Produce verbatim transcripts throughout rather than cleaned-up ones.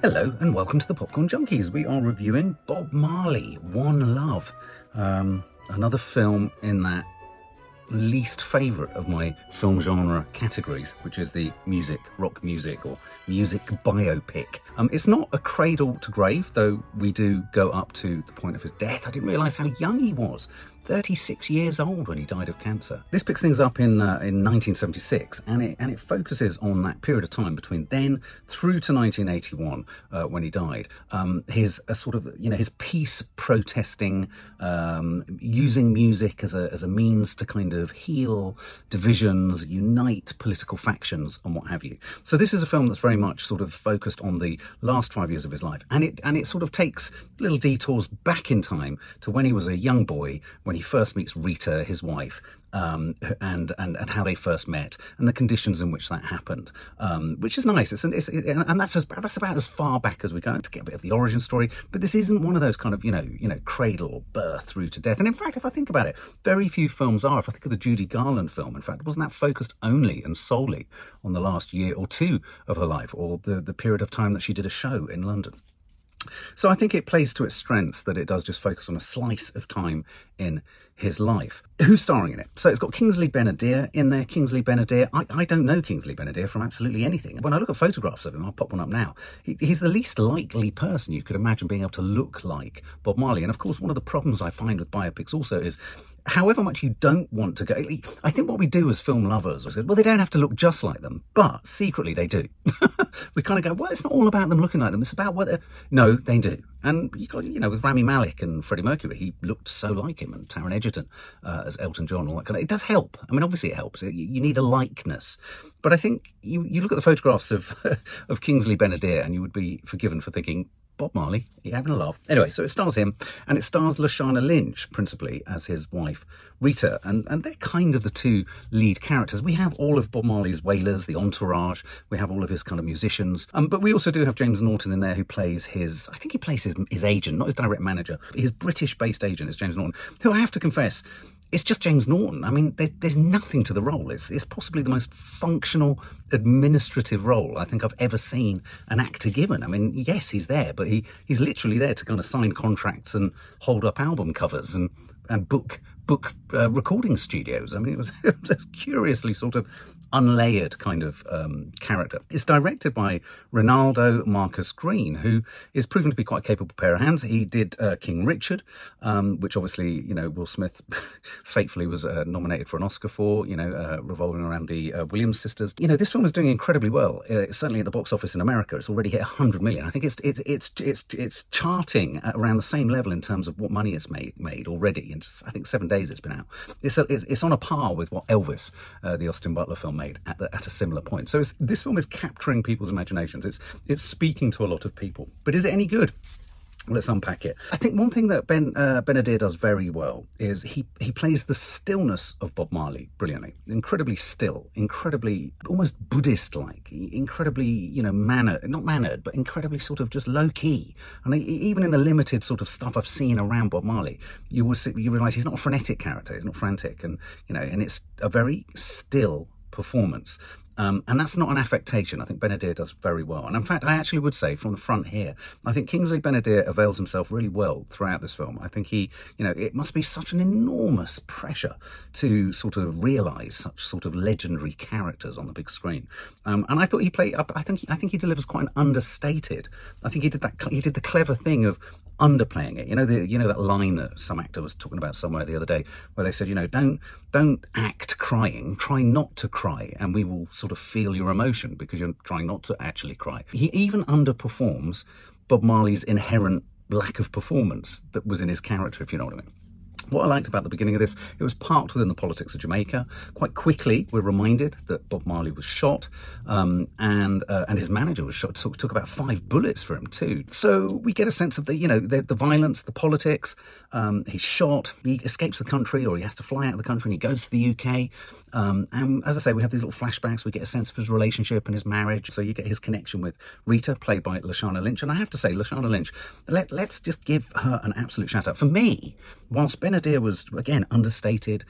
Hello and welcome to the Popcorn Junkies. We are reviewing Bob Marley, One Love. Um, another film in that least favourite of my film genre categories, which is the music, rock music or music biopic. Um, it's not a cradle to grave, though we do go up to the point of his death. I didn't realise how young he was. thirty-six years old when he died of cancer. This picks things up in uh, in nineteen seventy-six, and it and it focuses on that period of time between then through to nineteen eighty-one uh, when he died. Um, his a sort of you know his peace protesting, um, using music as a as a means to kind of heal divisions, unite political factions, and what have you. So this is a film that's very much sort of focused on the last five years of his life, and it and it sort of takes little detours back in time to when he was a young boy, when he first meets Rita, his wife, um, and, and and how they first met, and the conditions in which that happened, um, which is nice. It's, it's it, and that's as, that's about as far back as we go to get a bit of the origin story. But this isn't one of those kind of you know you know cradle or birth through to death. And in fact, if I think about it, very few films are. If I think of the Judy Garland film, in fact, wasn't that focused only and solely on the last year or two of her life, or the the period of time that she did a show in London? So I think it plays to its strengths that it does just focus on a slice of time in his life. Who's starring in it? So it's got Kingsley Ben-Adir in there. Kingsley Ben-Adir, I, I don't know Kingsley Ben-Adir from absolutely anything. When I look at photographs of him, I'll pop one up now, he, he's the least likely person you could imagine being able to look like Bob Marley. And of course, one of the problems I find with biopics also is however much you don't want to go, I think what we do as film lovers is, well, they don't have to look just like them, but secretly they do. We kind of go, well, it's not all about them looking like them. It's about what they're... No, they do. And you got, you know, with Rami Malek and Freddie Mercury, he looked so like him, and Taron Egerton uh, as Elton John, all that kind of... It does help. I mean, obviously it helps. You, you need a likeness. But I think you, you look at the photographs of, of Kingsley Ben-Adir and you would be forgiven for thinking, Bob Marley, you're having a laugh. Anyway, so it stars him, and it stars Lashana Lynch, principally, as his wife, Rita. And, and they're kind of the two lead characters. We have all of Bob Marley's Wailers, the entourage. We have all of his kind of musicians. Um, but we also do have James Norton in there, who plays his, I think he plays his, his agent, not his direct manager. His British-based agent is James Norton, who I have to confess, it's just James Norton. I mean, there, there's nothing to the role. It's, it's possibly the most functional administrative role I think I've ever seen an actor given. I mean, yes, he's there, but he, he's literally there to kind of sign contracts and hold up album covers and, and book book uh, recording studios. I mean, it was, it was a curiously sort of unlayered kind of um, character. It's directed by Ronaldo Marcus Green, who is proven to be quite a capable pair of hands. He did uh, King Richard, um, which obviously, you know, Will Smith fatefully was uh, nominated for an Oscar for, you know, uh, revolving around the uh, Williams sisters. You know, this film is doing incredibly well. Uh, certainly at the box office in America, it's already hit one hundred million. I think it's it's it's it's it's charting at around the same level in terms of what money it's made made already. And just, I think seven days it's been out. It's a, it's, it's on a par with what Elvis, uh, the Austin Butler film, made at, the, at a similar point. So it's, this film is capturing people's imaginations. It's it's speaking to a lot of people. But is it any good? Let's unpack it. I think one thing that Ben uh, Ben-Adir does very well is he he plays the stillness of Bob Marley brilliantly. Incredibly still, incredibly almost Buddhist-like, incredibly you know mannered, not mannered, but incredibly sort of just low key. And even in the limited sort of stuff I've seen around Bob Marley, you will see, you realise he's not a frenetic character. He's not frantic, and you know, and it's a very still performance. Um, and that's not an affectation. I think Ben-Adir does very well. And in fact, I actually would say from the front here, I think Kingsley Ben-Adir avails himself really well throughout this film. I think he, you know, it must be such an enormous pressure to sort of realise such sort of legendary characters on the big screen. Um, and I thought he played, I think, I think he delivers quite an understated. I think he did that, he did the clever thing of underplaying it. You know, the, you know, that line that some actor was talking about somewhere the other day where they said, you know, don't, don't act crying, try not to cry, and we will sort of feel your emotion because you're trying not to actually cry. He even underperforms Bob Marley's inherent lack of performance that was in his character, if you know what I mean. What I liked about the beginning of this, it was parked within the politics of Jamaica. Quite quickly, we're reminded that Bob Marley was shot, um, and uh, and his manager was shot. Took, took about five bullets for him too. So we get a sense of the, you know, the, the violence, the politics. Um, he's shot. He escapes the country, or he has to fly out of the country, and he goes to the U K. Um, and as I say, we have these little flashbacks. We get a sense of his relationship and his marriage. So you get his connection with Rita, played by Lashana Lynch. And I have to say, Lashana Lynch, let, let's just give her an absolute shout out. For me, whilst Ben-Adir was, again, understated,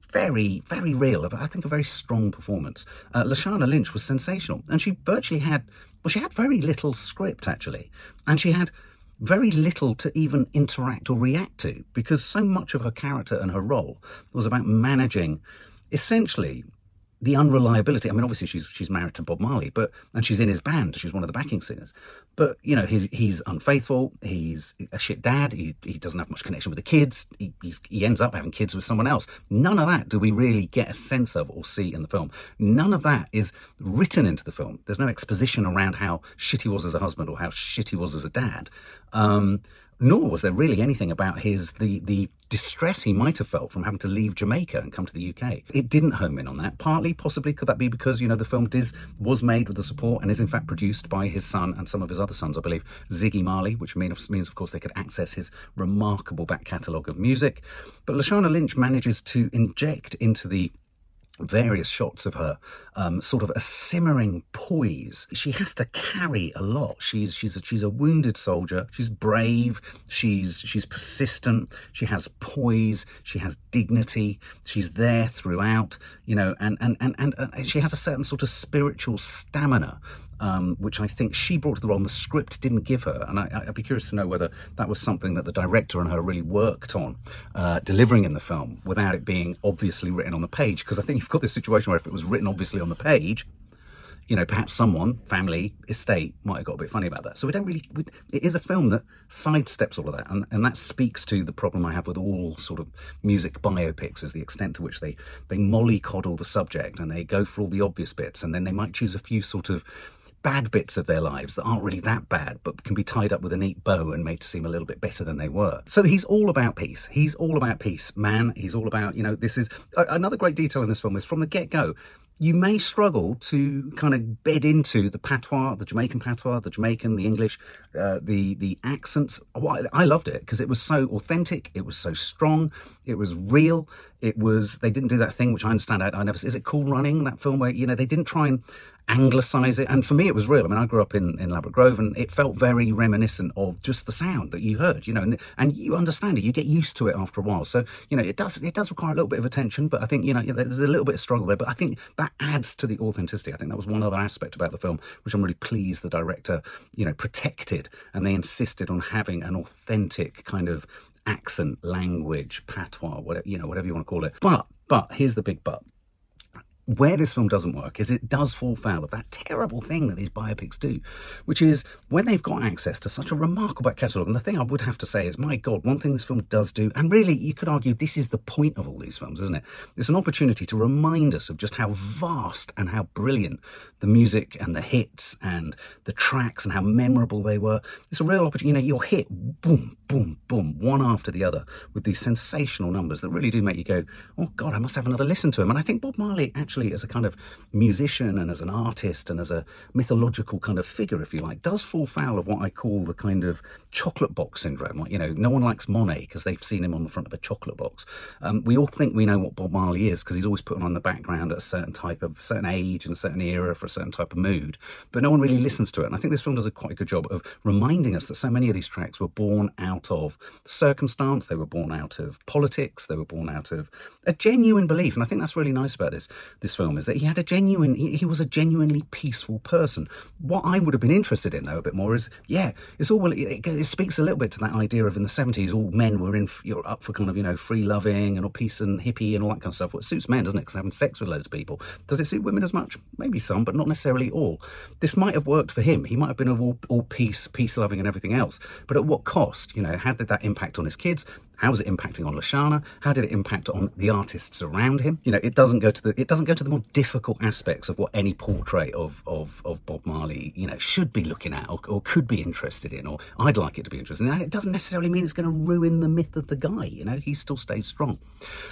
very, very real. I think a very strong performance. Uh, Lashana Lynch was sensational, and she virtually had, well, she had very little script, actually, and she had very little to even interact or react to, because so much of her character and her role was about managing, essentially, the unreliability. I mean, obviously she's she's married to Bob Marley, but and she's in his band. She's one of the backing singers. But you know, he's he's unfaithful. He's a shit dad. He he doesn't have much connection with the kids. He he's, he ends up having kids with someone else. None of that do we really get a sense of or see in the film. None of that is written into the film. There's no exposition around how shit he was as a husband or how shit he was as a dad. Um, Nor was there really anything about his the the distress he might have felt from having to leave Jamaica and come to the U K. It didn't home in on that. Partly, possibly, could that be because, you know, the film is, was made with the support and is in fact produced by his son and some of his other sons, I believe, Ziggy Marley, which means, means of course, they could access his remarkable back catalogue of music. But Lashana Lynch manages to inject into the various shots of her, um, sort of a simmering poise. She has to carry a lot. She's she's a, she's a wounded soldier. She's brave. She's she's persistent. She has poise. She has dignity. She's there throughout. You know, and and and and, and she has a certain sort of spiritual stamina. Um, which I think she brought to the role and the script didn't give her. And I, I'd be curious to know whether that was something that the director and her really worked on uh, delivering in the film without it being obviously written on the page. Because I think you've got this situation where if it was written obviously on the page, you know, perhaps someone, family, estate, might have got a bit funny about that. So we don't really, we, it is a film that sidesteps all of that. And, and that speaks to the problem I have with all sort of music biopics, is the extent to which they, they mollycoddle the subject and they go for all the obvious bits. And then they might choose a few sort of bad bits of their lives that aren't really that bad, but can be tied up with a neat bow and made to seem a little bit better than they were. So he's all about peace. He's all about peace, man. He's all about, you know, this is another great detail in this film is from the get-go, you may struggle to kind of bed into the patois, the Jamaican patois, the Jamaican, the English, uh, the the accents. Well, I loved it because it was so authentic. It was so strong. It was real. It was, they didn't do that thing, which I understand. I, I never, is it Cool Running, that film where, you know, they didn't try and anglicise it. And for me, it was real. I mean, I grew up in, in Ladbroke Grove and it felt very reminiscent of just the sound that you heard, you know, and, and you understand it. You get used to it after a while. So, you know, it does, it does require a little bit of attention, but I think, you know, there's a little bit of struggle there, but I think that adds to the authenticity. I think that was one other aspect about the film, which I'm really pleased the director, you know, protected, and they insisted on having an authentic kind of accent, language, patois, whatever, you know, whatever you want to call it. But, but here's the big but. Where this film doesn't work is it does fall foul of that terrible thing that these biopics do, which is when they've got access to such a remarkable catalogue. And the thing I would have to say is, my God, one thing this film does do, and really you could argue this is the point of all these films, isn't it? It's an opportunity to remind us of just how vast and how brilliant the music and the hits and the tracks and how memorable they were. It's a real opportunity. You know, you're hit, boom, boom, boom, one after the other with these sensational numbers that really do make you go, oh God, I must have another listen to him. And I think Bob Marley actually, as a kind of musician and as an artist and as a mythological kind of figure, if you like, does fall foul of what I call the kind of chocolate box syndrome. Like, you know, no one likes Monet because they've seen him on the front of a chocolate box. Um, we all think we know what Bob Marley is because he's always put on the background at a certain type of, certain age and a certain era for a certain type of mood, but no one really listens to it. And I think this film does a quite a good job of reminding us that so many of these tracks were born out of circumstance, they were born out of politics, they were born out of a genuine belief. And I think that's really nice about this, this film, is that he had a genuine, he, he was a genuinely peaceful person. What I would have been interested in, though, a bit more is, yeah, it's all, it, it speaks a little bit to that idea of in the seventies, all men were in, you're up for kind of, you know, free loving and all peace and hippie and all that kind of stuff. Well, it suits men, doesn't it? Because having sex with loads of people. Does it suit women as much? Maybe some, but not necessarily all. This might have worked for him. He might have been of all, all peace, peace loving and everything else. But at what cost? You know, how did that impact on his kids? How was it impacting on Lashana? How did it impact on the artists around him? You know, it doesn't go to the it doesn't go to the more difficult aspects of what any portrait of of, of Bob Marley, you know, should be looking at or, or could be interested in, or I'd like it to be interested in. And it doesn't necessarily mean it's going to ruin the myth of the guy. You know, he still stays strong.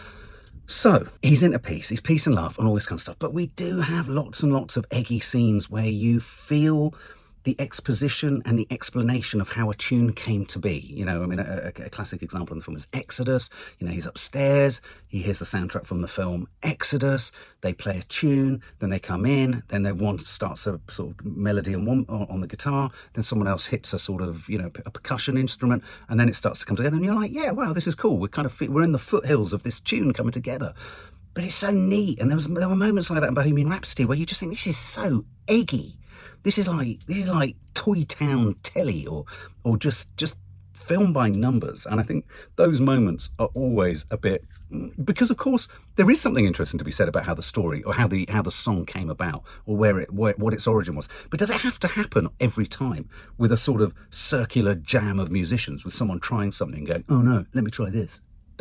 So he's into peace, he's peace and love and all this kind of stuff. But we do have lots and lots of eggy scenes where you feel the exposition and the explanation of how a tune came to be. You know, I mean, a, a, a classic example in the film is Exodus. You know, he's upstairs, he hears the soundtrack from the film Exodus, they play a tune, then they come in, then they one starts a sort of melody on one on the guitar, then someone else hits a sort of, you know, a percussion instrument, and then it starts to come together, and you're like, yeah, wow, this is cool. We're kind of, we're in the foothills of this tune coming together. but it's so neat. And there was there were moments like that in Bohemian Rhapsody where you just think, this is so eggy. This is like this is like Toy Town telly, or or just just filmed by numbers. And I think those moments are always a bit, because of course there is something interesting to be said about how the story or how the how the song came about, or where it where, what its origin was. But does it have to happen every time with a sort of circular jam of musicians, with someone trying something and going, oh no, let me try this,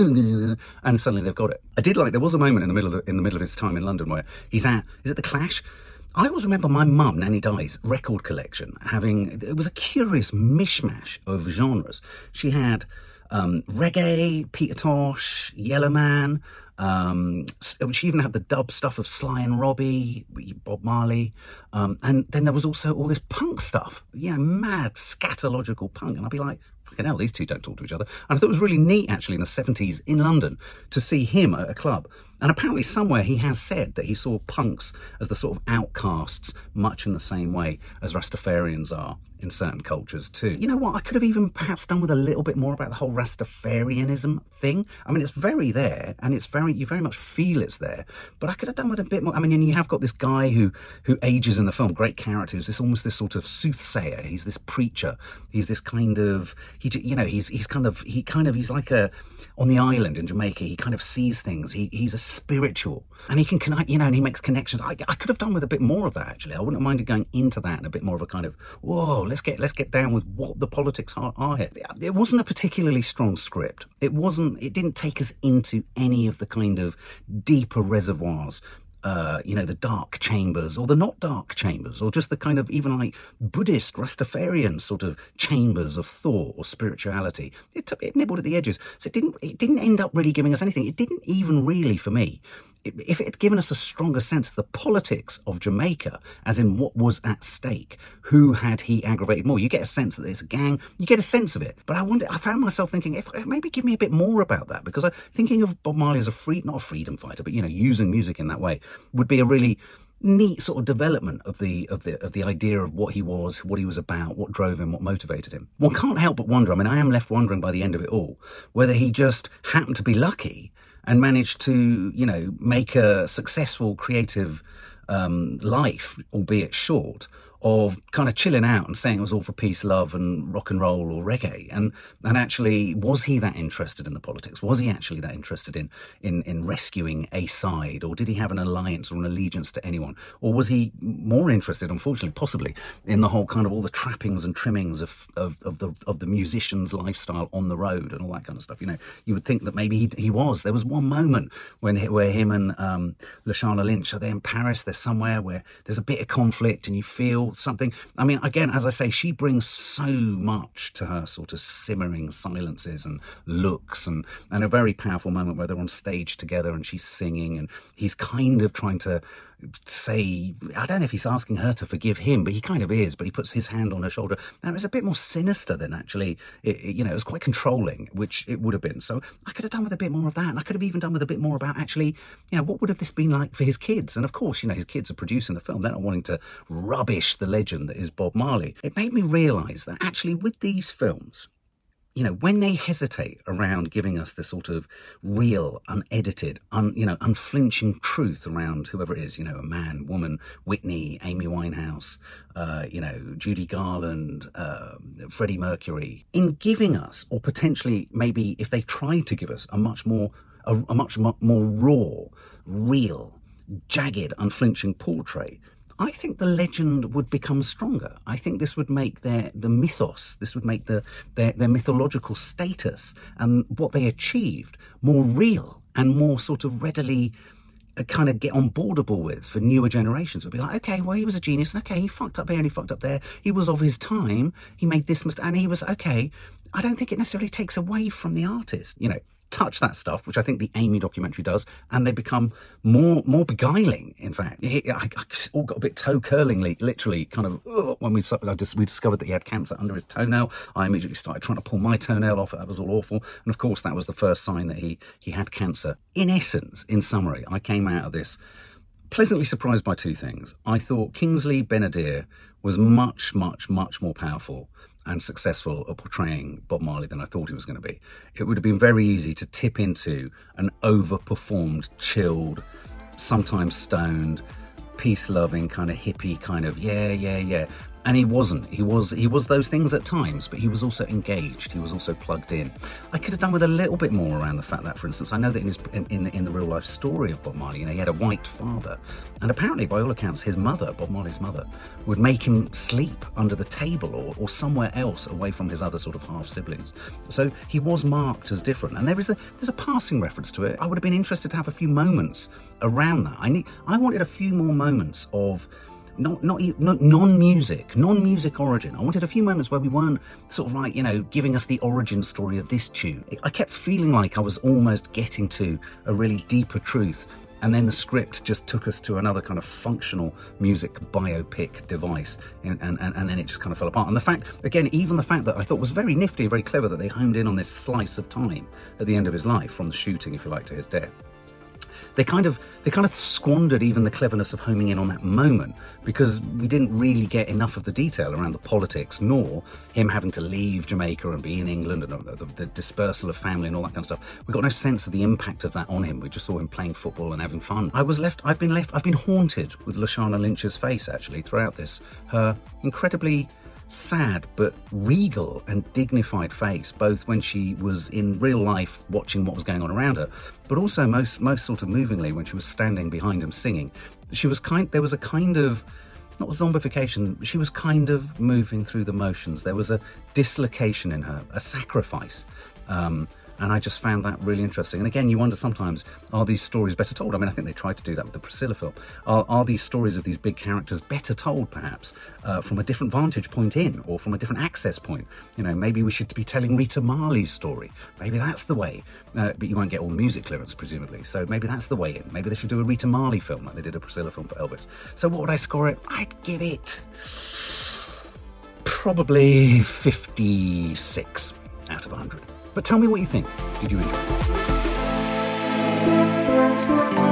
and suddenly they've got it? I did like, there was a moment in the middle of the, in the middle of his time in London where he's at, is it the Clash? I always remember my mum, Nanny Di's record collection having, it was a curious mishmash of genres. She had um, reggae, Peter Tosh, Yellowman. Um, she even had the dub stuff of Sly and Robbie, Bob Marley. Um, and then there was also all this punk stuff, you know, mad scatological punk. And I'd be like, fucking hell, these two don't talk to each other. And I thought it was really neat, actually, in the seventies in London to see him at a club. And apparently somewhere he has said that he saw punks as the sort of outcasts, much in the same way as Rastafarians are in certain cultures too. You know what? I could have even perhaps done with a little bit more about the whole Rastafarianism thing. I mean, it's very there, and it's very, you very much feel it's there, but I could have done with a bit more. I mean, and you have got this guy who who ages in the film, great character, who's this almost this sort of soothsayer. He's this preacher. He's this kind of, he, you know, he's he's kind of, he kind of, he's like a, on the island in Jamaica, he kind of sees things. He he's a spiritual, and he can connect, you know, and he makes connections. I, I could have done with a bit more of that, actually. I wouldn't have minded going into that and a bit more of a kind of, whoa, let's get let's get down with what the politics are, are here. It wasn't a particularly strong script. It wasn't. It didn't take us into any of the kind of deeper reservoirs. Uh, you know, the dark chambers or the not dark chambers, or just the kind of even like Buddhist, Rastafarian sort of chambers of thought or spirituality. It, took, it nibbled at the edges. So it didn't, it didn't end up really giving us anything. It didn't even really, for me, it, if it had given us a stronger sense of the politics of Jamaica, as in what was at stake, who had he aggravated more, you get a sense that there's a gang, you get a sense of it. But I wonder, I found myself thinking, if maybe give me a bit more about that, because I'm thinking of Bob Marley as a free, not a freedom fighter, but, you know, using music in that way would be a really neat sort of development of the of the of the idea of what he was, what he was about, what drove him, what motivated him. One can't help but wonder, I mean, I am left wondering by the end of it all, whether he just happened to be lucky and managed to, you know, make a successful creative um, life, albeit short, of kind of chilling out and saying it was all for peace, love and rock and roll or reggae. And and actually, was he that interested in the politics? Was he actually that interested in, in, in rescuing a side? Or did he have an alliance or an allegiance to anyone? Or was he more interested, unfortunately, possibly, in the whole kind of all the trappings and trimmings of, of, of the of the musician's lifestyle on the road and all that kind of stuff? You know, you would think that maybe he, he was. There was one moment when where him and um, Lashana Lynch are there in Paris. There's somewhere where there's a bit of conflict and you feel something. I mean, again, as I say, she brings so much to her sort of simmering silences and looks, and, and a very powerful moment where they're on stage together and she's singing and he's kind of trying to say, I don't know if he's asking her to forgive him, but he kind of is, but he puts his hand on her shoulder. Now, it's a bit more sinister than actually, it, it, you know, it was quite controlling, which it would have been. So I could have done with a bit more of that, and I could have even done with a bit more about actually, you know, what would have this been like for his kids? And of course, you know, his kids are producing the film. They're not wanting to rubbish the legend that is Bob Marley. It made me realise that actually with these films, you know, when they hesitate around giving us the sort of real, unedited, un, you know, unflinching truth around whoever it is, you know, a man, woman, Whitney, Amy Winehouse, uh, you know, Judy Garland, uh, Freddie Mercury, in giving us, or potentially maybe if they tried to give us a much more, a, a much more raw, real, jagged, unflinching portrait, I think the legend would become stronger. I think this would make their the mythos, this would make the their, their mythological status and what they achieved more real and more sort of readily uh, kind of get on boardable with for newer generations. It would be like, okay, well, he was a genius, and okay, he fucked up here and he fucked up there. He was of his time. He made this mistake, and he was okay. I don't think it necessarily takes away from the artist, you know. Touch that stuff, which I think the Amy documentary does, and they become more more beguiling. In fact, it, I, I all got a bit toe curlingly, literally, kind of ugh, when we I just we discovered that he had cancer under his toenail. I immediately started trying to pull my toenail off. That was all awful, and of course, that was the first sign that he he had cancer. In essence, in summary, I came out of this pleasantly surprised by two things. I thought Kingsley Ben-Adir was much, much, much more powerful and successful at portraying Bob Marley than I thought he was going to be. It would have been very easy to tip into an overperformed, chilled, sometimes stoned, peace-loving, kind of hippie, kind of yeah, yeah, yeah. And he wasn't. He was he was those things at times, but he was also engaged. He was also plugged in. I could have done with a little bit more around the fact that, for instance, I know that in his in, in, the, in the real life story of Bob Marley, you know, he had a white father, and apparently, by all accounts, his mother, Bob Marley's mother, would make him sleep under the table or, or somewhere else away from his other sort of half siblings. So he was marked as different, and there is a there's a passing reference to it. I would have been interested to have a few moments around that. I need I wanted a few more moments of. Not, not, not non-music, non-music origin. I wanted a few moments where we weren't sort of like, you know, giving us the origin story of this tune. I kept feeling like I was almost getting to a really deeper truth, and then the script just took us to another kind of functional music biopic device, and, and, and then it just kind of fell apart. And the fact, again, even the fact that I thought was very nifty, very clever, that they honed in on this slice of time at the end of his life, from the shooting, if you like, to his death. They kind of they kind of squandered even the cleverness of homing in on that moment, because we didn't really get enough of the detail around the politics, nor him having to leave Jamaica and be in England, and the, the dispersal of family and all that kind of stuff. We got no sense of the impact of that on him. We just saw him playing football and having fun. I was left. I've been left. I've been haunted with Lashana Lynch's face actually throughout this. Her incredibly sad but regal and dignified face, both when she was in real life watching what was going on around her, but also most most sort of movingly when she was standing behind him singing. She was kind there was a kind of, not zombification, she was kind of moving through the motions. There was a dislocation in her, a sacrifice. Um, And I just found that really interesting. And again, you wonder sometimes, are these stories better told? I mean, I think they tried to do that with the Priscilla film. Are, are these stories of these big characters better told, perhaps, uh, from a different vantage point in, or from a different access point? You know, maybe we should be telling Rita Marley's story. Maybe that's the way. Uh, but you won't get all the music clearance, presumably. So maybe that's the way in. Maybe they should do a Rita Marley film like they did a Priscilla film for Elvis. So what would I score it? I'd give it probably fifty-six out of one hundred. But tell me what you think. Did you enjoy it?